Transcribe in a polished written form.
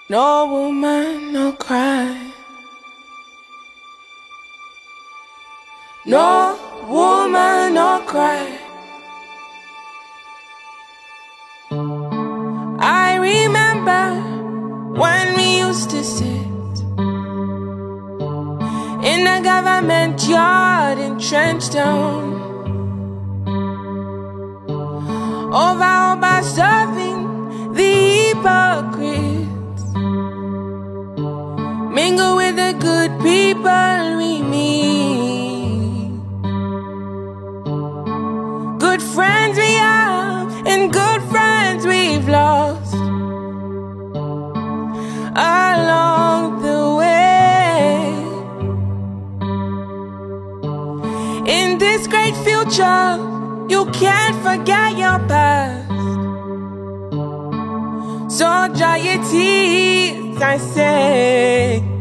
No woman, no cry. No woman, no cry. I remember when we used to sit in the government yard in Trenchtown, over serving the hypocrites, mingle with the good people we meet, good friends we have and good friends we've lost along the way. In this great future, you can't forget your past. So dry your tears, I say.